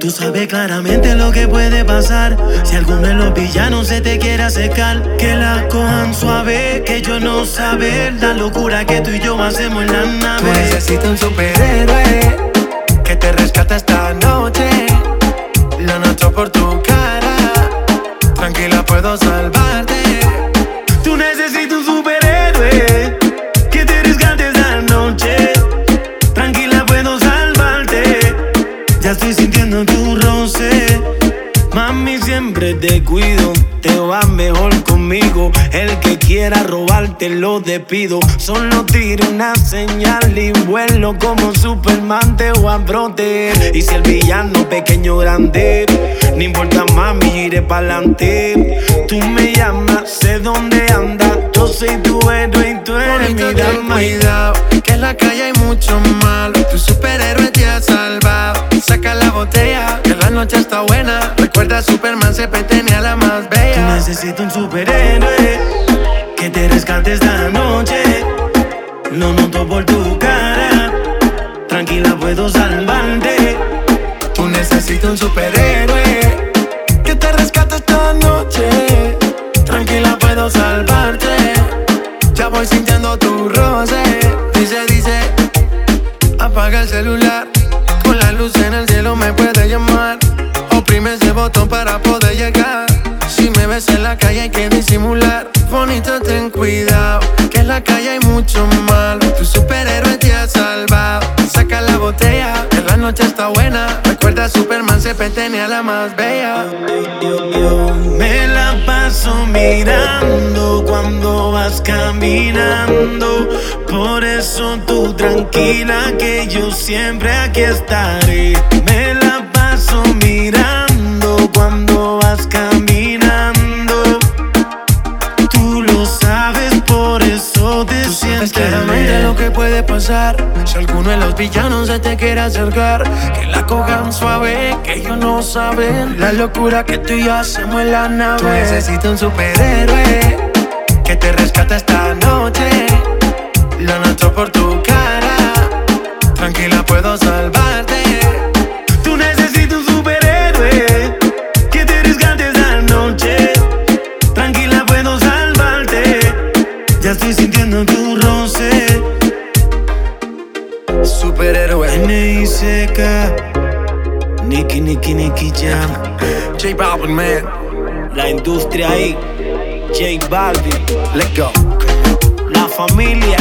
Tú sabes claramente lo que puede pasar si alguno de los villanos se te quiere acercar. Que la cojan suave, que yo no saber la locura que tú y yo hacemos en la nave. Tú necesitas un superhéroe que te rescate esta noche. Lo noto por tu cara, tranquila puedo salvarte. Tú necesitas un superhéroe que te rescate esta noche. Tranquila puedo salvarte. Ya estoy sintiendo tu roce. Mami, siempre te cuido, te va mejor conmigo. El que quiera robarte lo despido. Solo tiro una señal y vuelo como Superman, te voy a proteger. Y si el villano pequeño o grande, no importa, mami, iré pa'lante. Tú me llamas, sé dónde andas. Yo soy tu héroe y tú eres mi dama. Cuidado, que en la calle hay mucho malo. Tu superhéroe te ha salvado. Saca la botella, que la noche está buena. Recuerda, Superman siempre tenía la más bella. Tú necesitas un superhéroe que te rescate esta noche. Lo noto por tu cara, tranquila puedo salvarte. Tú necesitas un superhéroe que te rescate esta noche. Tranquila puedo salvarte. Ya voy sintiendo tu roce. Dice, apaga el celular. Con la luz en el cielo me puedes llamar. Oprime ese botón para poder llegar. Si me ves en la calle hay que disimular. Bonito, ten cuidado, que en la calle hay mucho malo. Tu superhéroe te ha salvado. Saca la botella, que la noche está buena. Recuerda, Superman siempre tenía la más bella. Yo me la paso mirando cuando vas caminando. Por eso tú tranquila que yo siempre aquí estaré. Me la paso mirando cuando vas caminando. Tú lo sabes, por eso te sientes claramente lo que puede pasar si alguno de los villanos se te quiere acercar. Que la cojan suave, que ellos no saben la locura que tú y yo hacemos en la nave. Tú necesitas un superhéroe que te rescate esta noche. Lo noto por tu cara, tranquila puedo salvarte. Tú necesitas un superhéroe que te rescate esta noche. Tranquila puedo salvarte. Ya estoy sintiendo tu roce. Superhéroe N.I.C.K. Nicky Jam. J Balvin, man. La industria ahí. J Balvin. Let's go. La familia.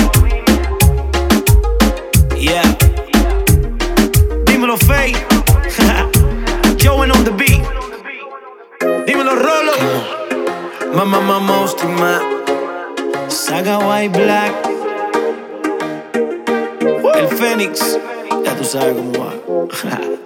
Yeah. Dímelo, Faye. Joey on the beat. Dímelo, Rolo. Mama, Mosty, man. Saga White Black. El Fénix. Ya tú sabes cómo va.